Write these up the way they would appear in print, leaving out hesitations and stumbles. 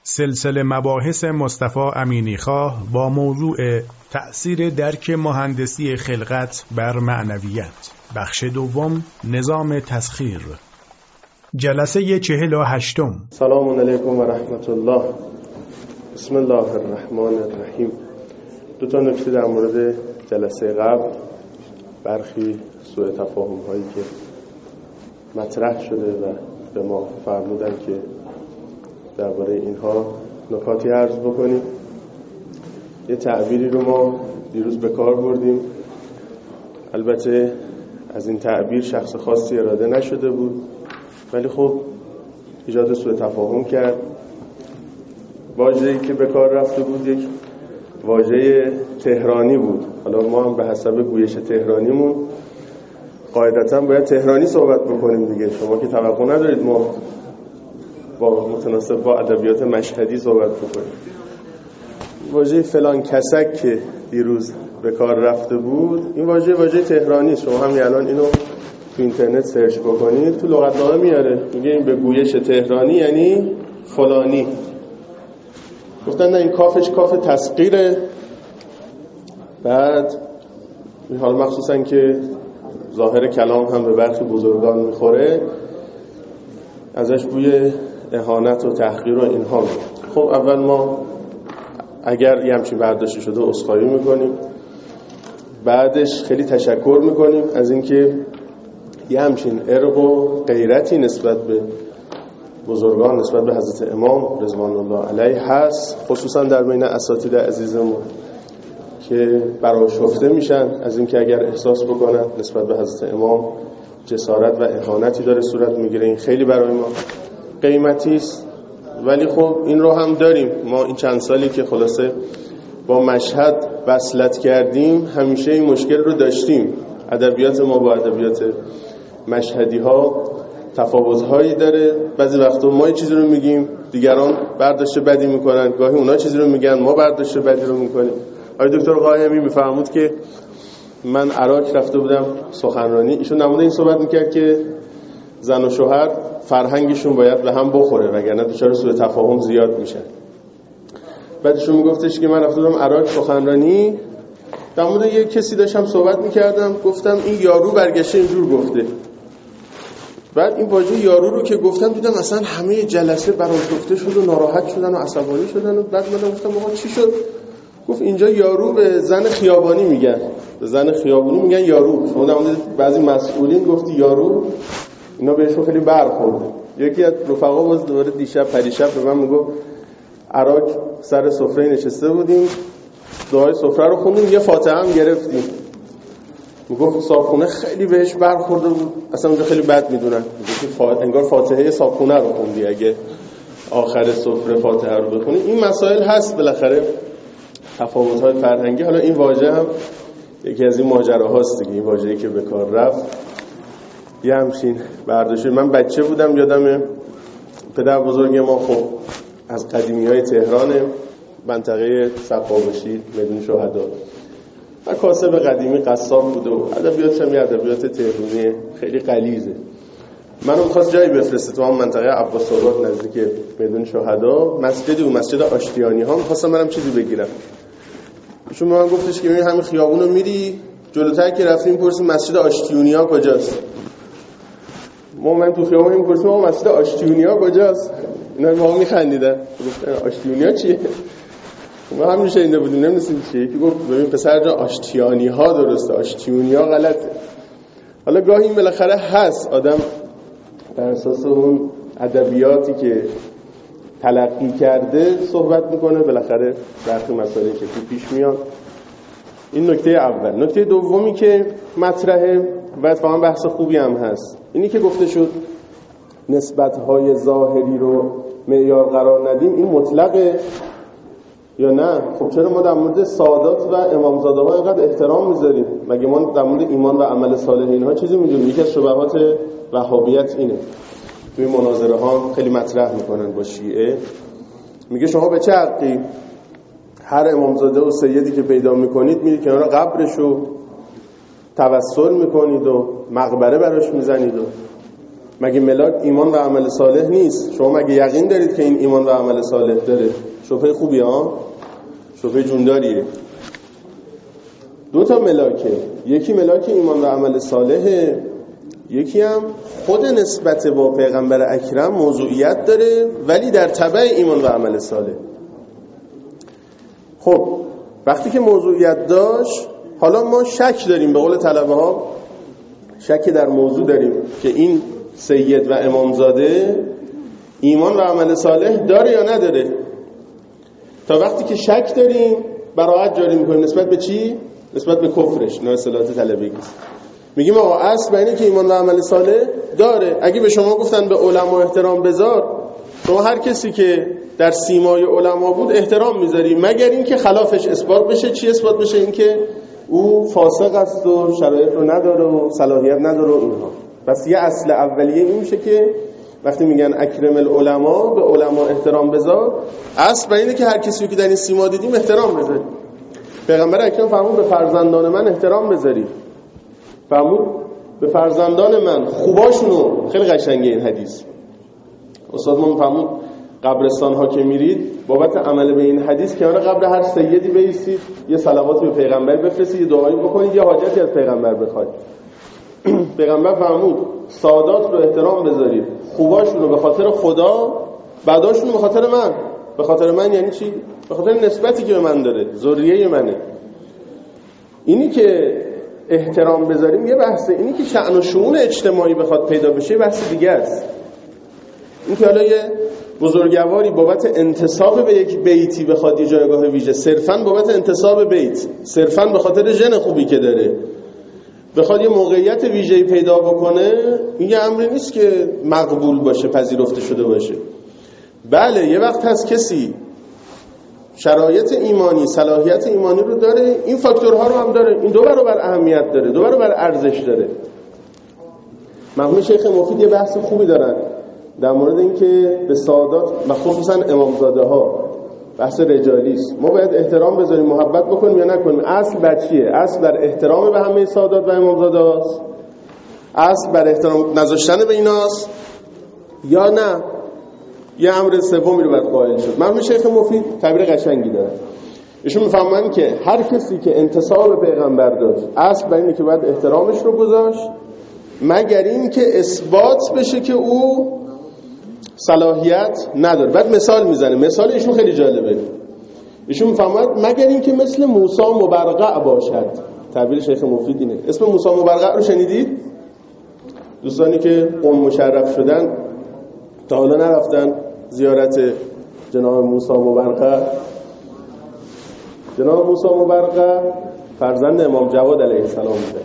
سلسله مباحث مصطفی امینیخواه با موضوع تأثیر درک مهندسی خلقت بر معنویت، بخش دوم، نظام تسخیر، جلسه 48. سلام علیکم و رحمت الله. بسم الله الرحمن الرحیم. دو تا نکته در مورد جلسه قبل، برخی سوء تفاهم هایی که مطرح شده و به ما فرمودن که درباره اینها نکاتی عرض بکنیم. یه تعبیری رو ما دیروز به کار بردیم، البته از این تعبیر شخص خاصی اراده نشده بود، ولی خب ایجاد سوء تفاهم کرد. واژه‌ای که به کار رفته بود یک واژه تهرانی بود. حالا ما هم به حسب گویش تهرانیمون قاعدتاً باید تهرانی صحبت بکنیم دیگه. شما که توقع ندارید ما با متناسب با ادبیات مشهدی صحبت بکنیم. واژه فلان کسک که دیروز به کار رفته بود، این واژه تهرانی است. شما همین الان اینو تو اینترنت سرچ بکنید، تو لغتنامه میاره، میگه این به گویش تهرانی یعنی فلانی. گفتن نه، این کافش کاف تسخیره. بعد حالا مخصوصا که ظاهر کلام هم به برخی بزرگان میخوره، ازش بوی اهانت و تحقیر و اینها میاد. خب اول ما اگر یه همچین برداشتی شده عذرخواهی میکنیم، بعدش خیلی تشکر میکنیم از اینکه یه همچین ارق و غیرتی نسبت به بزرگان، نسبت به حضرت امام رضوان الله علیه هست، خصوصا در بین اساتید عزیزمون که برآشفته میشن از اینکه اگر احساس بکنن نسبت به حضرت امام جسارت و اهانتی داره صورت میگیره. این خیلی برای ما قیمتی است. ولی خب این رو هم داریم. ما این چند سالی که خلاصه با مشهد وصلت کردیم همیشه این مشکل رو داشتیم. ادبیات ما با ادبیات مشهدی ها تفاوت‌هایی داره. بعضی وقتا ما یه چیزی رو میگیم، دیگران برداشت بدی میکنن، گاهی اونا چیزی رو میگن، ما برداشت بدی رو میکنیم. آقای دکتر قائمی میفرمود که من عراق رفته بودم سخنرانی، ایشون نمونه این صحبت میکرد که زن و شوهر فرهنگشون باید به هم بخوره وگرنه دچار سوء تفاهم زیاد میشن. بعدشون میگفتش که من رفته بودم عراق سخنرانی، در مورد یک کسی داشتم صحبت میکردم، گفتم این یارو برگشته اینجور گفته. بعد این واژه یارو رو که گفتم دیدم اصلا همه جلسه برآشفته شد و ناراحت شدن و عصبانی شدن. و بعد من گفتم آقا چی شد؟ گفت اینجا یارو به زن خیابانی میگن، به زن خیابانی میگن یارو. شما در مورد بعضی مسئولین گفتی یارو، اینا بهشون خیلی برخورده. یکی از رفقا باز دوباره پریشب به من میگفت عراق سر سفره نشسته بودیم، دعای سفره رو خوندیم، یه فاتحه هم گرفتیم. میگفت صابخونه خیلی بهش برخورده بود، اصلا اونجا خیلی بد میدونن، انگار فاتحه صابخونه رو خوندی اگه آخر سفره فاتحه رو بخونی. این مسائل هست بالاخره، تفاوت‌های فرهنگی. حالا این واژه هم یکی از این ماجراهاست دیگه. این واژه‌ای که به کار رفت یه همچین برداشتی. من بچه بودم، یادم پدر بزرگ ما خب از قدیمی‌های تهران، منطقه صفاوشی، میدون شهدا، و کاسب قدیمی قصاب بوده و ادبیاتش هم ادبیات تهرانی خیلی غلیظه. منو می‌خواست جایی بفرسته تو هم منطقه عباس آباد نزدیک میدون شهدا، مسجدی و مسجد آشتیانی ها. می‌خواستم منم چیزی بگیرم. ایشون به من گفتش که همین خیابونو میری جلوتر که رفتیم پرسیم مسجد آشتیونیا کجاست. من تو خیابون میپرسیم آقا مسجد آشتیونیا کجاست؟ اینا ما میخندیدن، گفتن آشتیونیا چیه؟ ما هم شنیده بودیم نمی‌دونیم چیه. یکی گفت ببین پسر جان آشتیانی ها درسته، آشتیونیا غلطه. حالا گاهی این بالاخره هست، آدم بر اساس اون ادبیاتی که تلقی کرده صحبت میکنه، بالاخره برخی مسائلی که پیش میاد. این نکته اول. نکته دومی که مطرحه و اتفاقا بحث خوبی هم هست، اینی که گفته شد نسبت‌های ظاهری رو معیار قرار ندیم، این مطلقه یا نه؟ خب چرا ما در مورد سادات و امامزاده ها اینقدر احترام میذاریم؟ مگه ما در مورد ایمان و عمل صالح اینها چیزی میدونیم؟ یکی از شبهات وهابیت اینه. توی مناظره ها خیلی مطرح میکنن با شیعه، میگه شما به چه حقی هر امامزاده و سیدی که پیدا میکنید میرید کنار قبرشو توسل میکنید و مقبره براش میزنید و مگه ملاک ایمان و عمل صالح نیست؟ شما مگه یقین دارید که این ایمان و عمل صالح داره؟ شبهه خوبی ها؟ شبهه جونداریه. 2 ملاکه، یکی ملاک ایمان و عمل صالحه، یکی هم خود نسبت با پیغمبر اکرم موضوعیت داره ولی در تبع ایمان و عمل صالح. خب وقتی که موضوعیت داشت، حالا ما شک داریم، به قول طلبه ها شک در موضوع داریم که این سید و امامزاده ایمان و عمل صالح داره یا نداره. تا وقتی که شک داریم براحت جاری میکنیم. نسبت به چی؟ نسبت به کفرش. نه اصطلاحات طلبگی است. میگیم آقا اصل اینه که ایمان و عمل صالح داره. اگه به شما گفتن به علما احترام بذار، شما هر کسی که در سیمای علما بود احترام میذاری، مگر اینکه خلافش اثبات بشه. چی اثبات بشه؟ اینکه او فاسق است و شرایط رو نداره و صلاحیت نداره و اینها. پس یه اصل اولیه این میشه که وقتی میگن اکرم العلماء، به علما احترام بذار، اصل اینه که هر کسی که در این سیما دیدیم احترام بذاری. پیغمبر اکرم فرمود به فرزندان من احترام بذاری. فرمود به فرزندان من خوباشونو. خیلی قشنگه این حدیث. استاد ما فرمود قبرستان ها که میرید بابت عمل به این حدیث کنار قبر هر سیدی بایستید، یه صلواتی به پیغمبر بفرستید، یه دعایی بکنید، یه حاجتی از پیغمبر بخواید. پیغمبر فرمود سادات رو احترام بذارید، خوباشون رو به خاطر خدا، بعداشون به خاطر من. به خاطر من یعنی چی؟ به خاطر نسبتی که به من داره، ذریه منه. اینی که احترام بذاریم یه بحثه، اینی که شأن و شؤون اجتماعی بخواد پیدا بشه یه بحث دیگه است. این که حالا یه بزرگواری بابت انتساب به یک بیتی بخواد یه جایگاه ویژه، صرفاً بابت انتساب بیت، صرفاً به خاطر ژن خوبی که داره بخواد یه موقعیت ویژه‌ای پیدا بکنه، این یه امری نیست که مقبول باشه، پذیرفته شده باشه. بله یه وقت هست کسی شرایط ایمانی، صلاحیت ایمانی رو داره، این فاکتورها رو هم داره، این 2 برابر اهمیت داره، 2 برابر ارزش داره. مرحوم شیخ مفید یه بحث خوبی دارن در مورد این که به سادات و خصوصا امامزاده ها، بحث رجالی است، ما باید احترام بذاریم، محبت بکنیم یا نکنیم. اصل بر چیه؟ اصل بر احترام به همه سادات و امامزاده هاست؟ اصل بر احترام نذاشتن به ایناست یا نه یه امر سومی رو باید قائل شد؟ مرحوم شیخ مفید تعبیر قشنگی داره. ایشون میفهمن که هر کسی که انتساب به پیغمبر داشت، اصل بر اینه که باید احترامش رو گذاشت، مگر این که اثبات بشه که او صلاحیت نداره. بعد مثال میزنه، مثال ایشون خیلی جالبه. ایشون میفهمد مگر این که مثل موسی مبرقع باشد. تعبیر شیخ مفید اینه. اسم موسی مبرقع رو شنیدید؟ دوستانی که قم مشرف شدن تا حالا نرفتن زیارت جناب موسی مبرقع. جناب موسی مبرقع فرزند امام جواد علیه السلام بوده،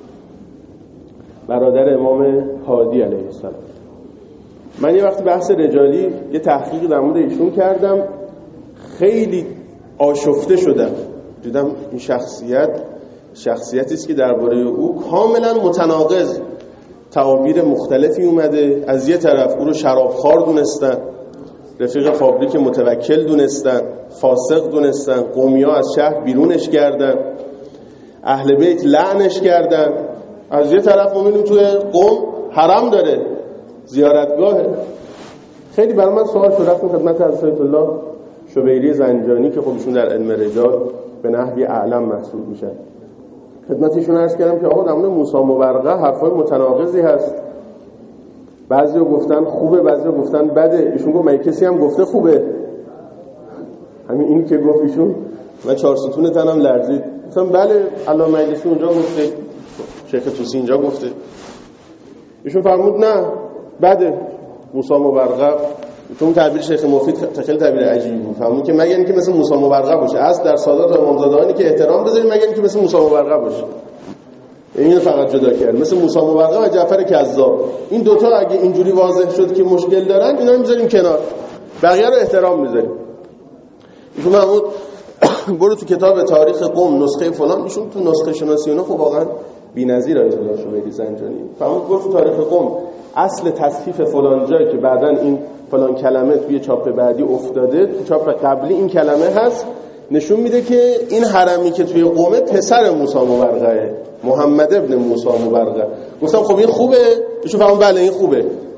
برادر امام هادی علیه السلام. من یه وقتی بحث رجالی یه تحقیق در مورد ایشون کردم، خیلی آشفته شدم. دیدم این شخصیتی است که درباره او کاملا متناقض تعابیر مختلفی اومده. از یه طرف او رو شرابخوار دونستن، رفیق فابریک متوکل دونستن، فاسق دونستن، قومیا از شهر بیرونش کردن، اهل بیت لعنش کردن. از یه طرف می‌بینیم توی قم حرم داره، زیارتگاهه. خیلی برای من سوال شد، رفتم خدمت حضرت الله شبیری زنجانی که خودشون در علم رجال به نحوی اعلم محسوب میشن. خدمتشون عرض کردم که آقا در مورد موسی مبرقع حرفای متناقضی هست، بعضی‌ها گفتن خوبه، بعضی‌ها گفتن بده. ایشون گفت مگه کسی هم گفته خوبه؟ همین این که گفت ایشون من 4 ستون تنم لرزید. گفتم بله علامه مجلسی اونجا گفته، شیخ طوسی اینجا گفته. ایشون فرمود نه بده موسی مبرقع. چون تعبیر شیخ مفید خیلی تعبیر عجیبی بود. فرمود که مگر اینکه مثل موسی مبرقع باشه. اصل در سادات و امامزادهانی که احترام بذاریم، مگر اینکه مثل موسی مبرقع باشه. اینو فقط جدا کرد، مثل موسی مبرقع و جعفر کذاب. این دوتا اگه اینجوری واضح شد که مشکل دارن، اینا رو میذاریم کنار، بقیه رو احترام میذاریم. ایشون محمود برو تو کتاب تاریخ قم نسخه فلان، ایشون تو نسخه شناسی اونا خب واقعا بی‌نظیر آیت الله شبیری زنجانی. فرمود برو تو تاریخ قم اصل تصحیف فلان جایی که بعداً این فلان کلمه توی چاپ بعدی افتاده، تو چاپ قبلی این کلمه هست، نشون میده که این حرمی که توی قومه پسر موسی مبرقعه، محمد ابن موسی مبرقع. گفتم خب این خوبه؟ ایشون فرمود بله این خوبه.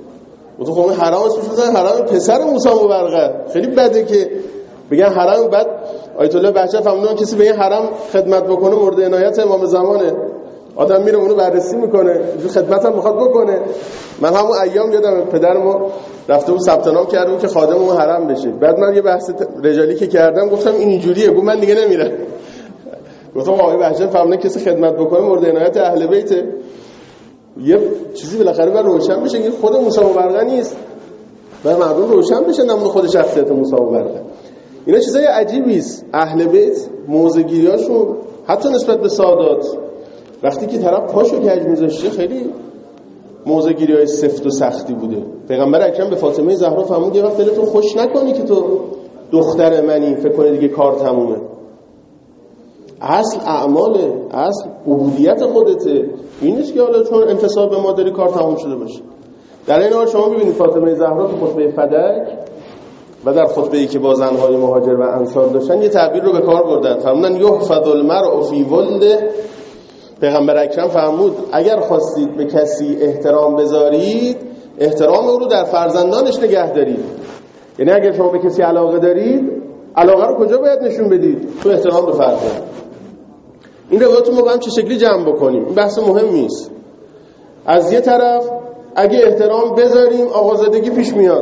تو خب حرم اسمش بزنن حرم پسر موسی مبرقه. خیلی بده که بگن حرم، بعد آیت الله بهجت فهمیدن کسی به این حرم خدمت بکنه مورد عنایت امام زمانه، آدم میره اونو بررسی میکنه، اینجور خدمت هم میخواد بکنه. من همون ایام یادم پدر ما رفته بود ثبت نام کرده بود که خادم اون حرم بشه. بعد من یه بحث رجالی که کردم گفتم این اینجوریه، گفت من دیگه نمیرم. گفتم آقای بهجت فهمیدن کسی خدمت بکنه مورد عنایت اهل بیته. یه چیزی بالاخره باید روشن بشه که خود موسی مبرقه نیست، باید مردم روشن بشه نمونه خود شخصیت موسی مبرقه. اینا چیزای عجیبی است. اهل بیت موضع‌گیریاشون حتی نسبت به سادات، وقتی که طرف پاشو کج میذاشته خیلی موضع‌گیری‌های سفت و سختی بوده. پیغمبر اکرم به فاطمه زهرا فرمود یه وقت دلتون خوش نکنی که تو دختر منی فکر کنی دیگه کار تمومه. اصل اعماله، اصل عبودیت خودته. این نیست که حالا چون انتساب به ما داری کار تموم شده باشه. در این حال شما ببینید فاطمه زهرا تو خطبه فدک و در خطبه‌ای که با زن‌های مهاجر و انصار داشتن یه تعبیر رو به کار بردن. فرمودن یحفظ المرء فی ولده. پیغمبر اکرم فرمود اگر خواستید به کسی احترام بذارید، احترام او رو در فرزندانش نگه دارید. یعنی اگر شما به کسی علاقه دارید، علاقه رو کجا باید نشون بدید؟ تو احترام به فرزند. این روایت رو ما هم چه شکلی جمع بکنیم؟ این بحث مهمی است. از یه طرف اگه احترام بذاریم آقازادگی پیش میاد،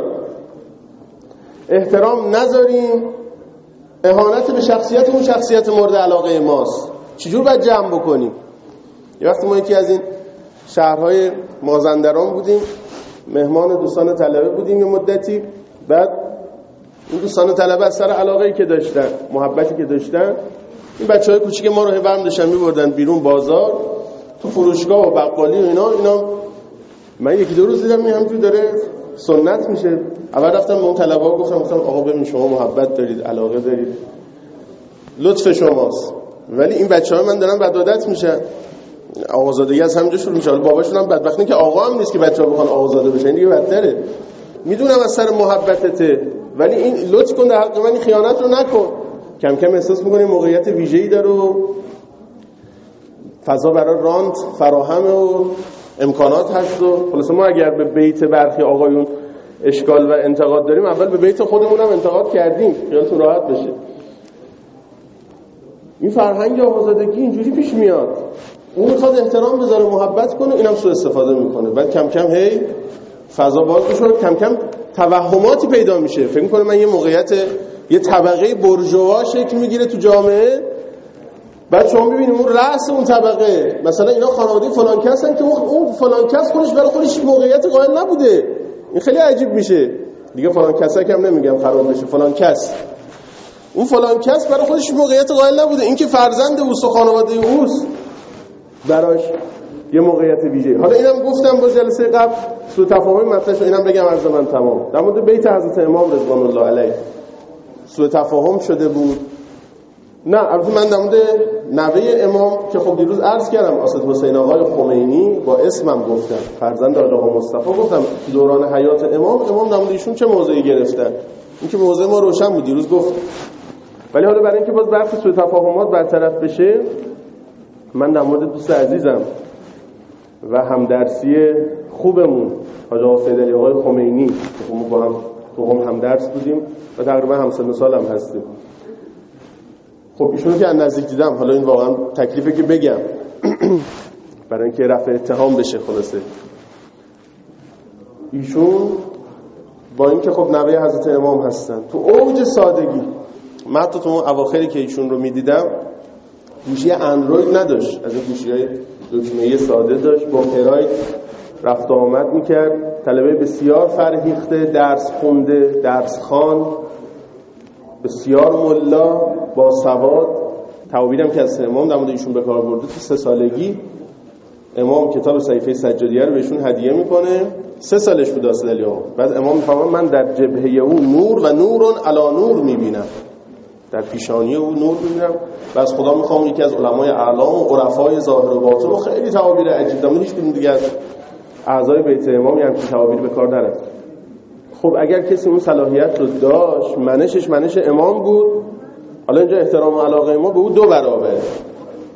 احترام نذاریم اهانت به شخصیت اون شخصیت مورد علاقه ماست. چجور باید جمع بکنیم؟ یه وقت ما یکی از این شهرهای مازندران بودیم، مهمان دوستان طلبه بودیم یه مدتی. بعد این دوستان طلبه از سر علاقه‌ای که داشتن، محبتی که داشتن، این بچه‌های کوچیک ما رو برم داشتن می‌بردن بیرون بازار، تو فروشگاه و بقالی و اینا من یکی دو روز دیدم این همینجوری داره سنت میشه. اول رفتم به اون طلبه‌ها گفتم آقا ببین شما محبت دارید، علاقه دارید، لطف شماست، ولی این بچه‌ها من دارن بدعادت میشن، آقازادگی از همینجا شروع میشه. باباشون هم بدبختی که آقا هم نیست که بچه‌ها بخوان آقازاده بشن، دیگه بدتره. میدونم از سر محبتته، ولی این لطف کن در حق من این خیانت رو نکن. کم کم احساس می‌کنی موقعیت ویژه‌ای داره و فضا برای رانت فراهمه و امکانات هست. و خلاص ما اگر به بیت برخی آقایون اشکال و انتقاد داریم، اول به بیت خودمون هم انتقاد کردیم، خیالتون راحت بشه. این فرهنگ آقازادگی اینجوری پیش میاد، اون میخواد احترام بذاره، محبت کنه، اینم سوء استفاده میکنه. بعد کم کم هی فضا باز میشه، کم کم توهماتی پیدا میشه. فکر میکنه من یه موقعیت یه طبقه بورژوا شکل میگیره تو جامعه. بعد شما ببینید اون رأس اون طبقه، مثلا اینا خانواده فلان کس هستن که اون فلان کس خودش برای خودش موقعیت قائل نبوده. این خیلی عجیب میشه دیگه. فلان کسا کم نمیگم خراب بشه، فلان کس، اون فلان کس برای خودش موقعیت قائل نبوده. این که فرزند اوست و خانواده اوست براش یه موقعیت ویژه. حالا اینم گفتم با جلسه قبل سوء تفاهم مطرح شد، اینم بگم عرض من تمام. در مورد بیت حضرت امام رضوان الله علیه سوء تفاهم شده بود. نه البته من در مورد نوه امام که خب دیروز عرض کردم، اسد حسین آقای خمینی با اسمم گفتم، فرزند آقا مصطفی گفتم دوران حیات امام در مورد ایشون چه موضعی گرفتن. این که موضع ما روشن بود دیروز گفت. ولی حالا برای اینکه باز بحث سوء تفاهمات برطرف بشه، من در مورد دوست عزیزم و همدرسی خوبمون حاج آقا سیدعلی آقای خمینی که ما با هم تو هم درس بودیم و تقریبا همسن سال هم هستیم. خب ایشونو که از نزدیک دیدم، حالا این واقعا تکلیفه که بگم برای اینکه رفع اتهام بشه. خلاصه ایشون با اینکه خب نوه حضرت امام هستن، تو اوج سادگی، من حتی تو اواخری که ایشون رو میدیدم گوشی اندروید نداشت، از این گوشی‌های دکمه‌ای ساده داشت، با پراید رفت و آمد میکرد، طلبه بسیار فرهیخته، درس خونده، درس خوان، بسیار ملا، با سواد. تعابیرم که از امام در مورد ایشون به کار برده، تو 3 سالگی امام کتاب صحیفه سجادیه رو بهشون هدیه میکنه. 3 سالش بود اصلا آقا. بعد امام میفهمه من در جبهه او نور و نورون علی نور میبینم، در پیشانی او نور میبینم و از خدا میخوام یکی از علمای اعلام و عرفای ظاهر و باطن. و خیلی تعابیر عجیب داره، هیچ کدوم دیگه از اعضای بیت امام هم که تعابیر به کار نرفت. خب اگر کسی اون صلاحیت رو داشت، منش امام بود. حالا اینجا احترام و علاقه ما به او 2 برابره.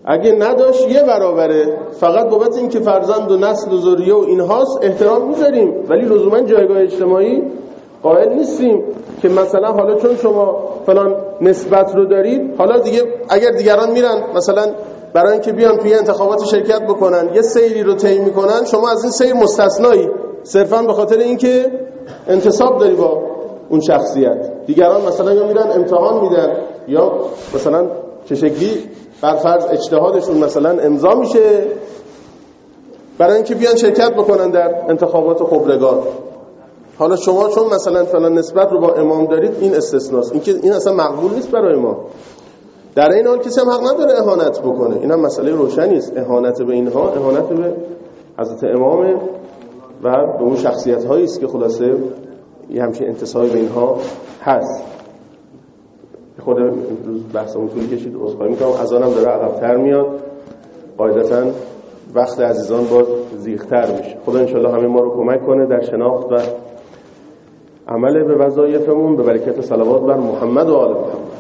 اگه نداشت یه برابره، فقط بابت این که فرزند و نسل و ذریه و اینهاست احترام میذاریم، ولی لزوما جایگاه اجتماعی قائل نیستیم که مثلا حالا چون شما فلان نسبت رو دارید، حالا دیگه اگر دیگران میرن مثلا برای اینکه بیان توی انتخابات شرکت بکنن یه سیری رو طی میکنن، شما از این سیر مستثنایی، صرفا به خاطر اینکه انتصاب داری با اون شخصیت. دیگران مثلا یا میرن امتحان میدن یا مثلا چه شکلی بر فرض اجتهادشون مثلا امضا میشه برای اینکه بیان شرکت بکنن در انتخابات خبرگان. حالا شما چون مثلا فلان نسبت رو با امام دارید، این استثناست، این اصلا مقبول نیست برای ما. در این حال کسی هم حق نداره اهانت بکنه، این هم مسئله روشنی است. اهانت به اینها اهانت به حضرت امام و به اون شخصیت هایی است که خلاصه یه همچین انتصابی به اینها هست. خود روز بحثمون طول کشید، عذرخواهی میکنم، اذانم داره عقب‌تر میاد، قاعدتاً وقت عزیزان باز زیغ‌تر میشه. خدا انشالله همه ما رو کمک کنه در شناخت و عمل به وظایفمون به برکت صلوات بر محمد و آل محمد.